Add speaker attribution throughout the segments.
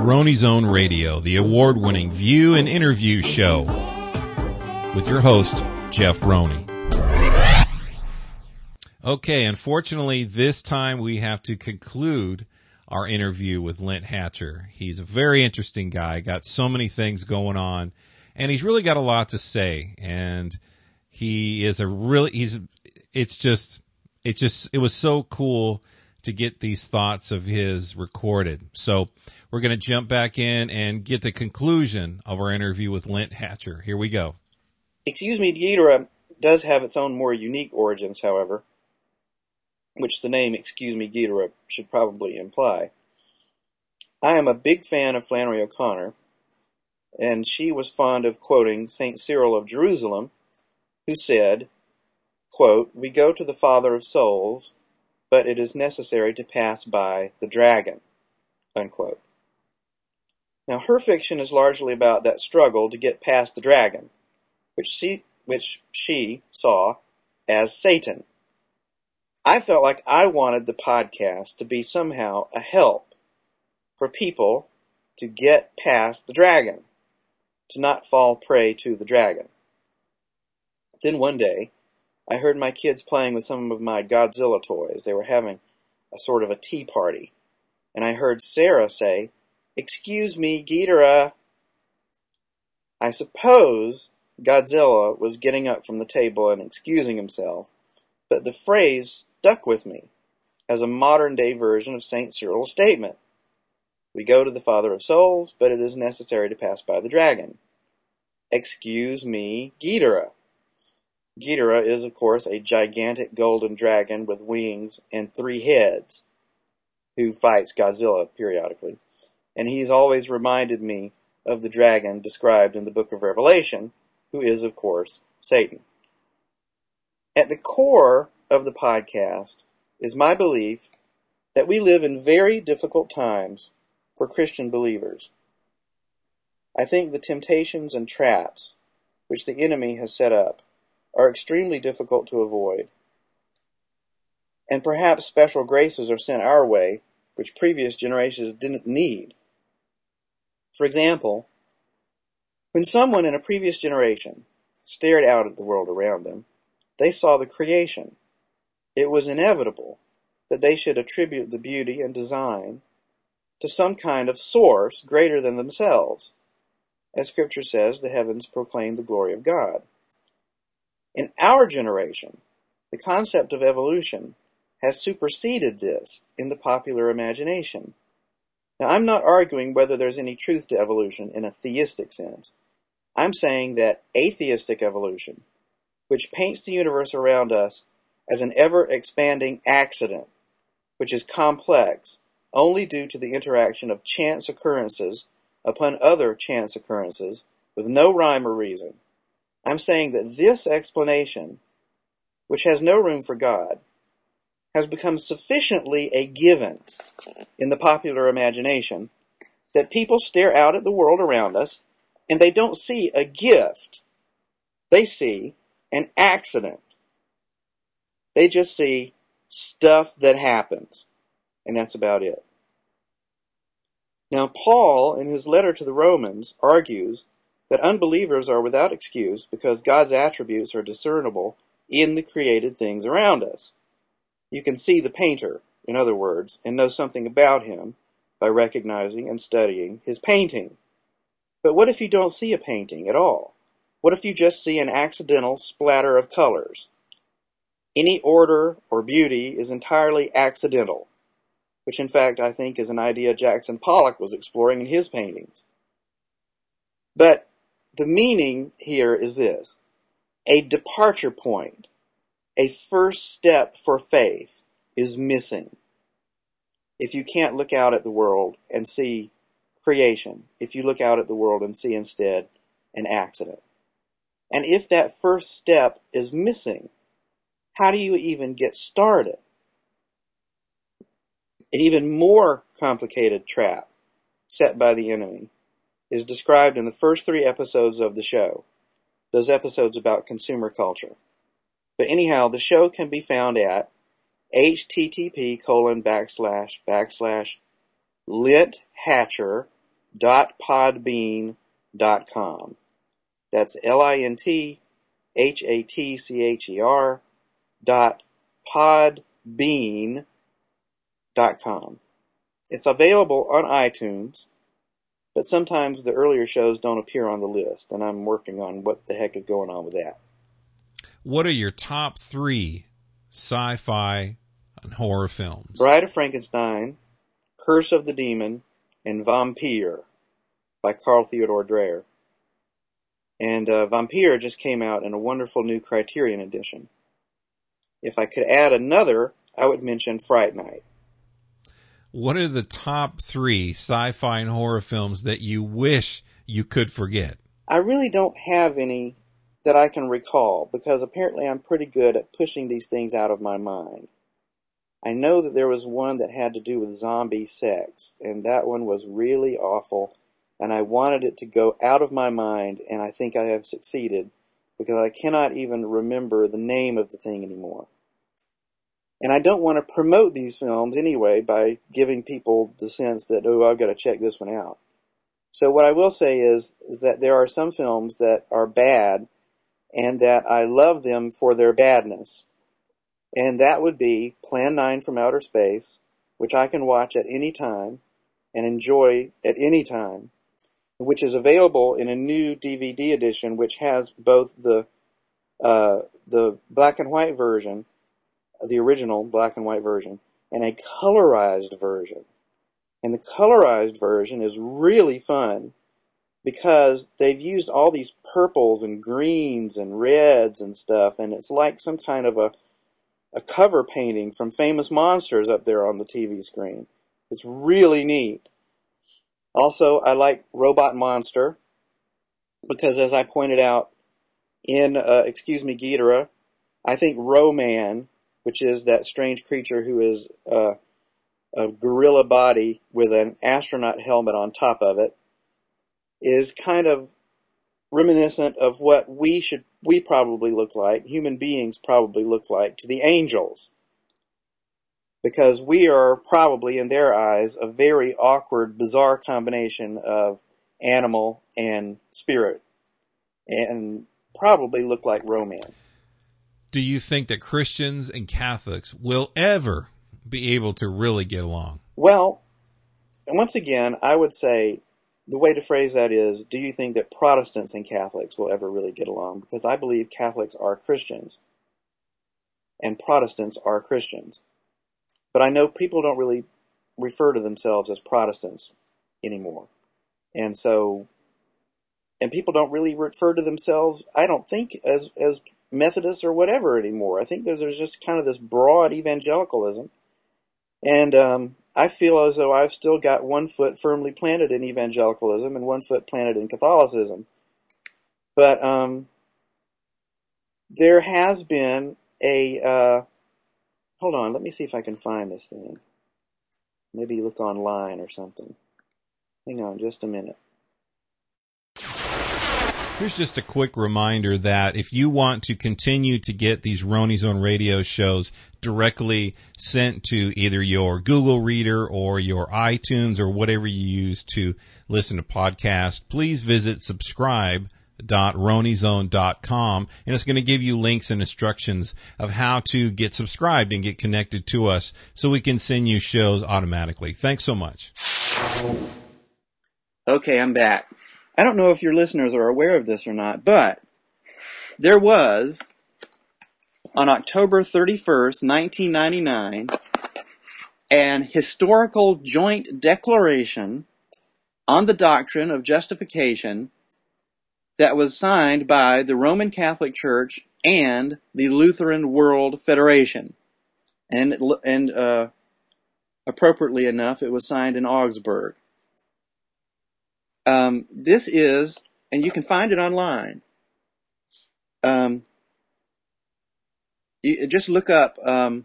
Speaker 1: Roney Zone Radio, the award-winning view and interview show with your host, Jeff Roney. Okay, unfortunately, this time we have to conclude our interview with Lent Hatcher. He's a very interesting guy, got so many things going on, and he's really got a lot to say. And he is it was so cool to get these thoughts of his recorded. So we're going to jump back in and get the conclusion of our interview with Lent Hatcher. Here we go.
Speaker 2: Excuse Me, Ghidorah does have its own more unique origins, however, which the name Excuse Me, Ghidorah should probably imply. I am a big fan of Flannery O'Connor, and she was fond of quoting St. Cyril of Jerusalem, who said, quote, "We go to the Father of souls, but it is necessary to pass by the dragon," unquote. Now, her fiction is largely about that struggle to get past the dragon, which she saw as Satan. I felt like I wanted the podcast to be somehow a help for people to get past the dragon, to not fall prey to the dragon. Then one day, I heard my kids playing with some of my Godzilla toys. They were having a sort of a tea party. And I heard Sarah say, "Excuse me, Ghidorah." I suppose Godzilla was getting up from the table and excusing himself, but the phrase stuck with me as a modern-day version of St. Cyril's statement. We go to the Father of souls, but it is necessary to pass by the dragon. Excuse me, Ghidorah. Ghidorah is, of course, a gigantic golden dragon with wings and 3 heads who fights Godzilla periodically. And he's always reminded me of the dragon described in the book of Revelation, who is, of course, Satan. At the core of the podcast is my belief that we live in very difficult times for Christian believers. I think the temptations and traps which the enemy has set up are extremely difficult to avoid. And perhaps special graces are sent our way, which previous generations didn't need. For example, when someone in a previous generation stared out at the world around them, they saw the creation. It was inevitable that they should attribute the beauty and design to some kind of source greater than themselves. As Scripture says, the heavens proclaim the glory of God. In our generation, the concept of evolution has superseded this in the popular imagination. Now, I'm not arguing whether there's any truth to evolution in a theistic sense. I'm saying that atheistic evolution, which paints the universe around us as an ever-expanding accident, which is complex only due to the interaction of chance occurrences upon other chance occurrences with no rhyme or reason. I'm saying that this explanation, which has no room for God, has become sufficiently a given in the popular imagination that people stare out at the world around us and they don't see a gift. They see an accident. They just see stuff that happens, and that's about it. Now, Paul, in his letter to the Romans, argues that unbelievers are without excuse because God's attributes are discernible in the created things around us. You can see the painter, in other words, and know something about him by recognizing and studying his painting. But what if you don't see a painting at all? What if you just see an accidental splatter of colors? Any order or beauty is entirely accidental, which in fact I think is an idea Jackson Pollock was exploring in his paintings. But the meaning here is this: a departure point, a first step for faith is missing. If you can't look out at the world and see creation, if you look out at the world and see instead an accident. And if that first step is missing, how do you even get started? An even more complicated trap set by the enemy is described in the first 3 episodes of the show, those episodes about consumer culture. But anyhow, the show can be found at http:// LentHatcher linthatcher.podbean.com. That's linthatcher.podbean.com. It's available on iTunes, but sometimes the earlier shows don't appear on the list, and I'm working on what the heck is going on with that.
Speaker 1: What are your top 3 sci-fi and horror films?
Speaker 2: Bride of Frankenstein, Curse of the Demon, and Vampire by Carl Theodor Dreyer. And Vampire just came out in a wonderful new Criterion edition. If I could add another, I would mention Fright Night.
Speaker 1: What are the top 3 sci-fi and horror films that you wish you could forget?
Speaker 2: I really don't have any that I can recall, because apparently I'm pretty good at pushing these things out of my mind. I know that there was one that had to do with zombie sex, and that one was really awful, and I wanted it to go out of my mind, and I think I have succeeded, because I cannot even remember the name of the thing anymore. And I don't want to promote these films anyway by giving people the sense that, oh, I've got to check this one out. So what I will say is that there are some films that are bad, and that I love them for their badness. And that would be Plan 9 from Outer Space, which I can watch at any time and enjoy at any time, which is available in a new DVD edition, which has both the black and white version, the original black and white version, and a colorized version. And the colorized version is really fun because they've used all these purples and greens and reds and stuff, and it's like some kind of a cover painting from Famous Monsters up there on the TV screen. It's really neat. Also, I like Robot Monster because, as I pointed out in Excuse Me, Ghidorah, I think Ro-Man, which is that strange creature who is a gorilla body with an astronaut helmet on top of it, is kind of reminiscent of what we probably look like, human beings probably look like, to the angels. Because we are probably, in their eyes, a very awkward, bizarre combination of animal and spirit. And probably look like Ro-Man.
Speaker 1: Do you think that Christians and Catholics will ever be able to really get along?
Speaker 2: Well, once again, I would say the way to phrase that is, do you think that Protestants and Catholics will ever really get along? Because I believe Catholics are Christians, and Protestants are Christians. But I know people don't really refer to themselves as Protestants anymore. And people don't really refer to themselves, I don't think, as Methodists or whatever anymore. I think there's just kind of this broad evangelicalism. And I feel as though I've still got one foot firmly planted in evangelicalism and one foot planted in Catholicism. But there has been a... hold on, let me see if I can find this thing. Maybe look online or something. Hang on just a minute.
Speaker 1: Here's just a quick reminder that if you want to continue to get these Roni Zone radio shows directly sent to either your Google Reader or your iTunes or whatever you use to listen to podcasts, please visit subscribe.ronizone.com, and it's going to give you links and instructions of how to get subscribed and get connected to us so we can send you shows automatically. Thanks so much.
Speaker 2: Okay, I'm back. I don't know if your listeners are aware of this or not, but there was, on October 31st, 1999, an historical joint declaration on the doctrine of justification that was signed by the Roman Catholic Church and the Lutheran World Federation. And appropriately enough, it was signed in Augsburg. This is, and you can find it online. You just look up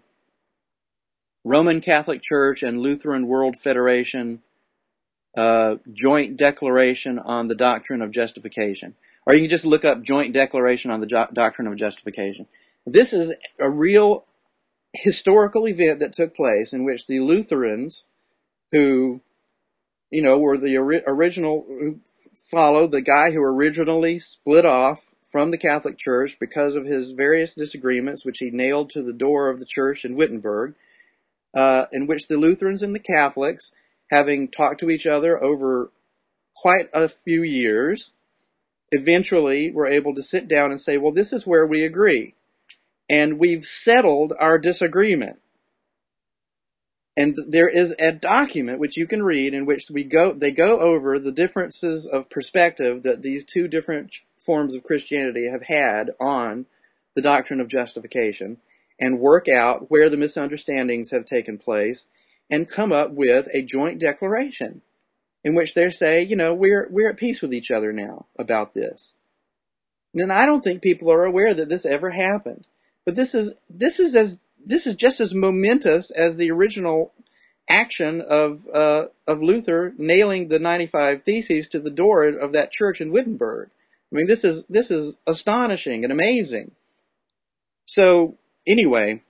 Speaker 2: Roman Catholic Church and Lutheran World Federation Joint Declaration on the Doctrine of Justification. Or you can just look up Joint Declaration on the Doctrine of Justification. This is a real historical event that took place in which the Lutherans, who were the original, who followed the guy who originally split off from the Catholic Church because of his various disagreements, which he nailed to the door of the church in Wittenberg, in which the Lutherans and the Catholics, having talked to each other over quite a few years, eventually were able to sit down and say, well, this is where we agree. And we've settled our disagreement. And there is a document which you can read in which they go over the differences of perspective that these two different forms of Christianity have had on the doctrine of justification, and work out where the misunderstandings have taken place, and come up with a joint declaration in which they say, we're at peace with each other now about this. And I don't think people are aware that this ever happened. But this is just as momentous as the original action of Luther nailing the 95 Theses to the door of that church in Wittenberg. I mean, this is astonishing and amazing. So anyway,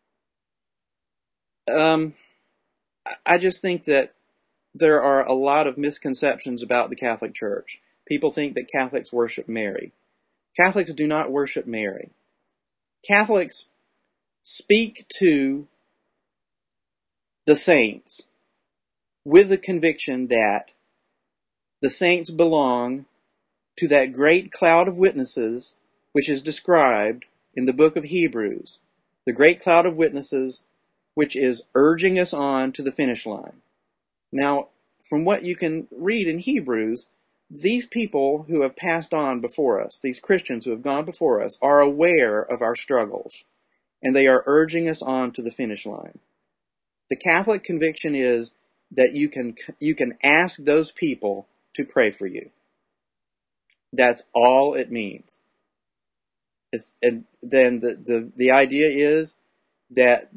Speaker 2: I just think that there are a lot of misconceptions about the Catholic Church. People think that Catholics worship Mary. Catholics do not worship Mary. Catholics speak to the saints with the conviction that the saints belong to that great cloud of witnesses which is described in the book of Hebrews. The great cloud of witnesses which is urging us on to the finish line. Now, from what you can read in Hebrews, these people who have passed on before us, these Christians who have gone before us, are aware of our struggles, and they are urging us on to the finish line. The Catholic conviction is that you can ask those people to pray for you. That's all it means. And then the idea is that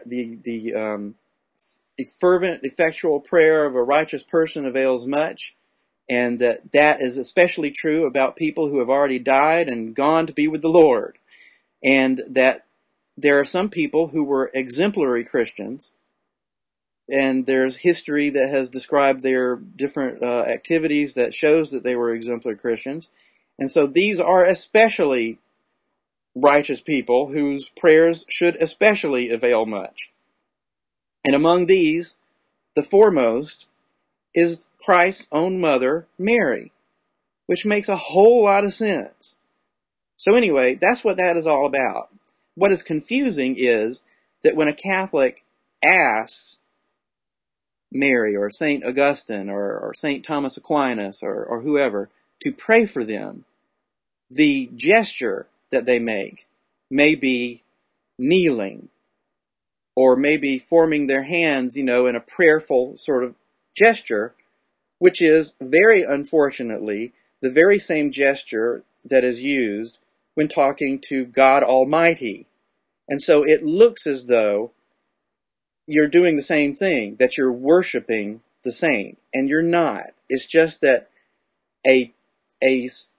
Speaker 2: the fervent, effectual prayer of a righteous person avails much, and that is especially true about people who have already died and gone to be with the Lord, and that there are some people who were exemplary Christians, and there's history that has described their different activities that shows that they were exemplary Christians, and so these are especially righteous people whose prayers should especially avail much. And among these, the foremost is Christ's own mother, Mary, which makes a whole lot of sense. So anyway, that's what that is all about. What is confusing is that when a Catholic asks Mary or St. Augustine or St. Thomas Aquinas or whoever to pray for them, the gesture that they make may be kneeling, or maybe forming their hands, in a prayerful sort of gesture, which is, very unfortunately, the very same gesture that is used when talking to God Almighty. And so it looks as though you're doing the same thing, that you're worshiping the saint, and you're not. It's just that it's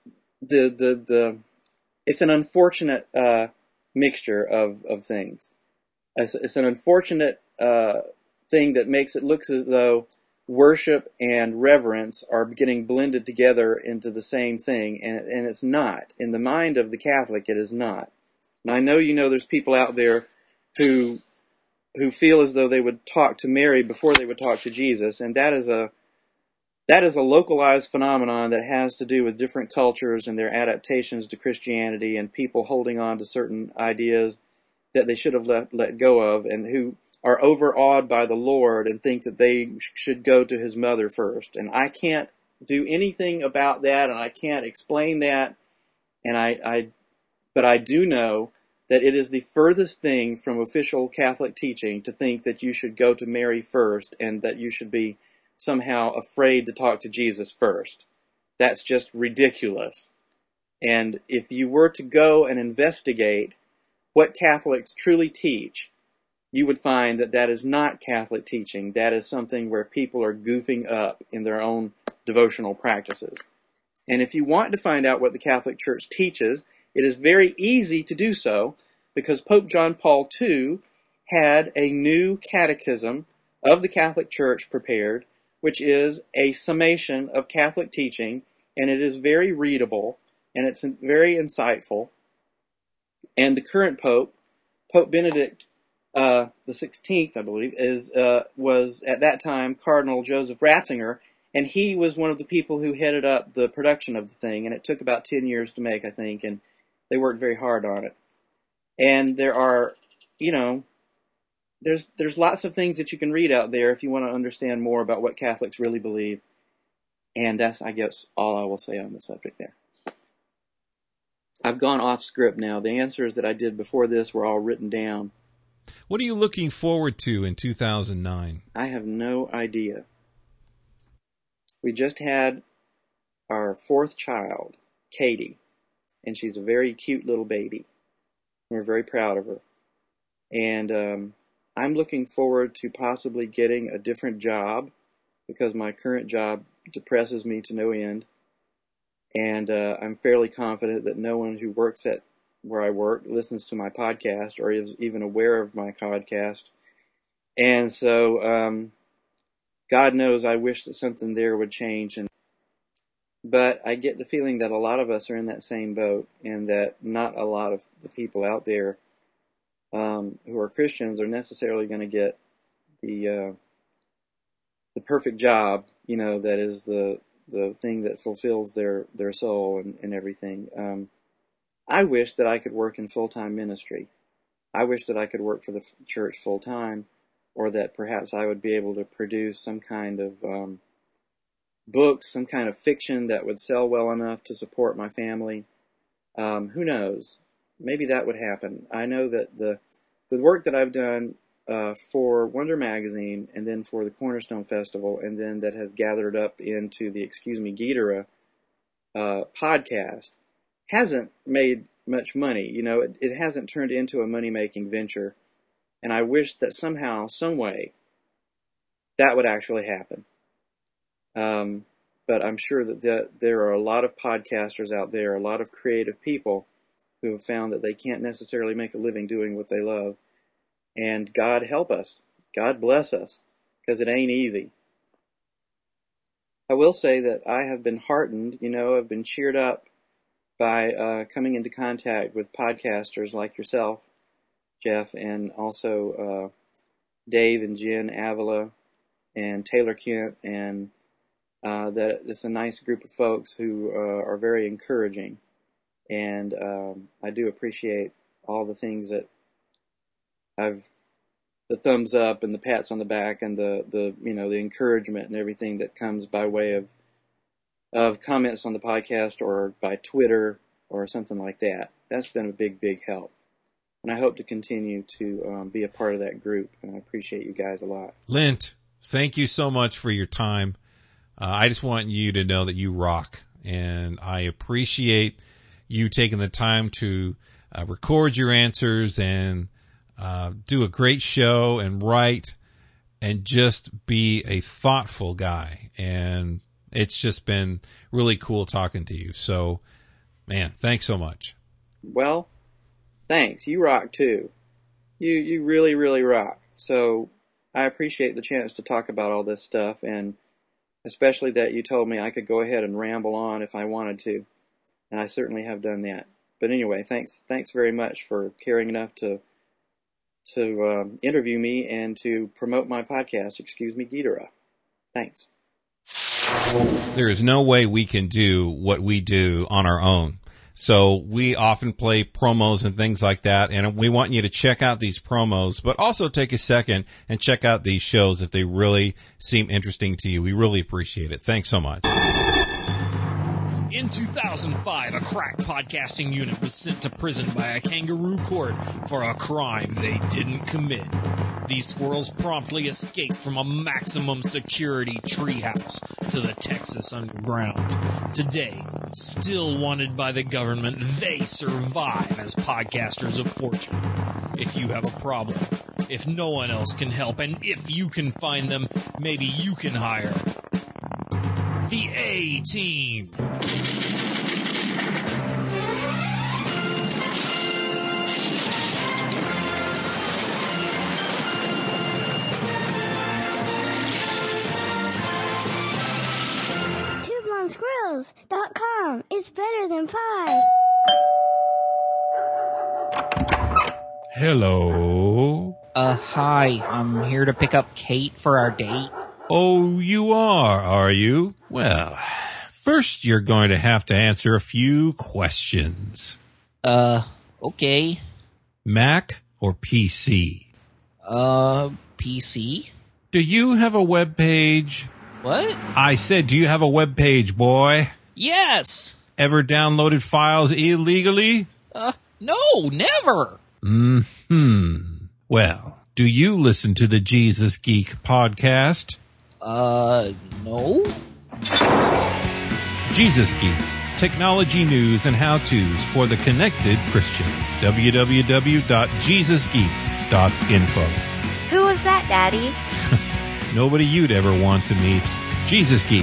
Speaker 2: an unfortunate mixture of things. It's an unfortunate thing that makes it look as though worship and reverence are getting blended together into the same thing, and it's not. In the mind of the Catholic, it is not. And I know there's people out there who feel as though they would talk to Mary before they would talk to Jesus, and that is a localized phenomenon that has to do with different cultures and their adaptations to Christianity, and people holding on to certain ideas that they should have let go of, and who are overawed by the Lord and think that they should go to his mother first. And I can't do anything about that, and I can't explain that, but I do know that it is the furthest thing from official Catholic teaching to think that you should go to Mary first, and that you should be somehow afraid to talk to Jesus first. That's just ridiculous. And if you were to go and investigate what Catholics truly teach, you would find that that is not Catholic teaching. That is something where people are goofing up in their own devotional practices. And if you want to find out what the Catholic Church teaches, it is very easy to do so, because Pope John Paul II had a new catechism of the Catholic Church prepared, which is a summation of Catholic teaching, and it is very readable, and it's very insightful. And the current Pope, Pope Benedict the 16th, I believe, was at that time Cardinal Joseph Ratzinger, and he was one of the people who headed up the production of the thing, and it took about 10 years to make, I think, and they worked very hard on it. And there are, there's lots of things that you can read out there if you want to understand more about what Catholics really believe. And that's, I guess, all I will say on the subject there. I've gone off script now. The answers that I did before this were all written down.
Speaker 1: What are you looking forward to in 2009? I
Speaker 2: have no idea. We just had our fourth child, Katie, and she's a very cute little baby. We're very proud of her. And I'm looking forward to possibly getting a different job because my current job depresses me to no end. And I'm fairly confident that no one who works at where I work listens to my podcast or is even aware of my podcast. And so God knows I wish that something there would change. But I get the feeling that a lot of us are in that same boat, and that not a lot of the people out there who are Christians are necessarily going to get the perfect job, that is the thing that fulfills their soul and everything. I wish that I could work in full-time ministry. I wish that I could work for the church full-time, or that perhaps I would be able to produce some kind of books, some kind of fiction that would sell well enough to support my family. Who knows? Maybe that would happen. I know that the work that I've done for Wonder Magazine, and then for the Cornerstone Festival, and then that has gathered up into the Excuse Me Ghidorah podcast, hasn't made much money. It hasn't turned into a money-making venture, and I wish that somehow, some way, that would actually happen. But I'm sure that there are a lot of podcasters out there, a lot of creative people who have found that they can't necessarily make a living doing what they love. And God help us. God bless us, because it ain't easy. I will say that I have been heartened, I've been cheered up by coming into contact with podcasters like yourself, Jeff, and also Dave and Jen Avila and Taylor Kent, and that it's a nice group of folks who are very encouraging. And I do appreciate all the things that the thumbs up and the pats on the back and the encouragement and everything that comes by way of comments on the podcast or by Twitter or something like that. That's been a big, big help. And I hope to continue to be a part of that group, and I appreciate you guys a lot.
Speaker 1: Lint, thank you so much for your time. I just want you to know that you rock, and I appreciate you taking the time to record your answers and do a great show and write and just be a thoughtful guy. And it's just been really cool talking to you. So, man, thanks so much.
Speaker 2: Well, thanks. You rock too. You really, really rock. So I appreciate the chance to talk about all this stuff, and especially that you told me I could go ahead and ramble on if I wanted to. And I certainly have done that. But anyway, thanks very much for caring enough to interview me and to promote my podcast, Excuse Me Ghidorah. Thanks.
Speaker 1: There is no way we can do what we do on our own. So we often play promos and things like that, and we want you to check out these promos, but also take a second and check out these shows if they really seem interesting to you. We really appreciate it. Thanks so much.
Speaker 3: In 2005, a crack podcasting unit was sent to prison by a kangaroo court for a crime they didn't commit. These squirrels promptly escaped from a maximum security treehouse to the Texas underground. Today, still wanted by the government, they survive as podcasters of fortune. If you have a problem, if no one else can help, and if you can find them, maybe you can hire the A-Team.
Speaker 4: JacksonVilleSmiles.com. It's better than pie.
Speaker 1: Hello.
Speaker 5: Hi. I'm here to pick up Kate for our date.
Speaker 1: Oh, you are you? Well, first you're going to have to answer a few questions.
Speaker 5: Okay.
Speaker 1: Mac or PC?
Speaker 5: PC?
Speaker 1: Do you have a web page?
Speaker 5: What?
Speaker 1: I said, do you have a web page, boy?
Speaker 5: Yes.
Speaker 1: Ever downloaded files illegally?
Speaker 5: No, never.
Speaker 1: Well, do you listen to the Jesus Geek podcast?
Speaker 5: No.
Speaker 1: Jesus Geek, technology news and how-tos for the connected Christian. www.jesusgeek.info.
Speaker 4: Who was that, Daddy?
Speaker 1: Nobody you'd ever want to meet. Jesus Geek,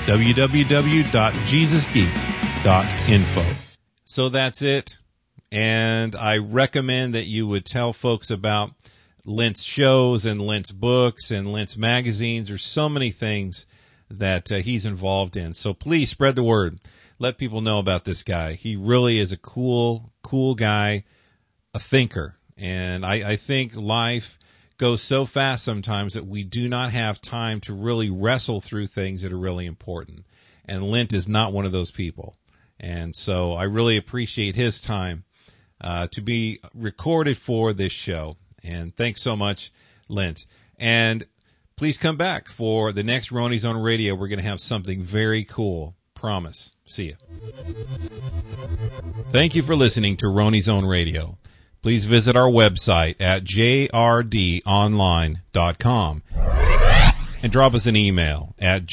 Speaker 1: www.jesusgeek.info. So that's it. And I recommend that you would tell folks about Lent's shows and Lent's books and Lent's magazines. There's so many things that he's involved in. So please spread the word. Let people know about this guy. He really is a cool guy, a thinker. And I think life goes so fast sometimes that we do not have time to really wrestle through things that are really important. And Lent is not one of those people. And so I really appreciate his time to be recorded for this show. And thanks so much, Lent. And please come back for the next Ronnie's on Radio. We're going to have something very cool. Promise. See you. Thank you for listening to Ronnie's on Radio. Please visit our website at jrdonline.com and drop us an email at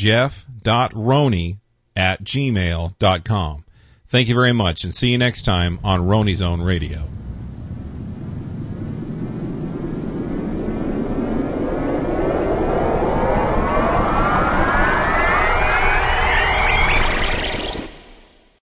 Speaker 1: jeff.roney@gmail.com. Thank you very much, and see you next time on Ronnie's on Radio.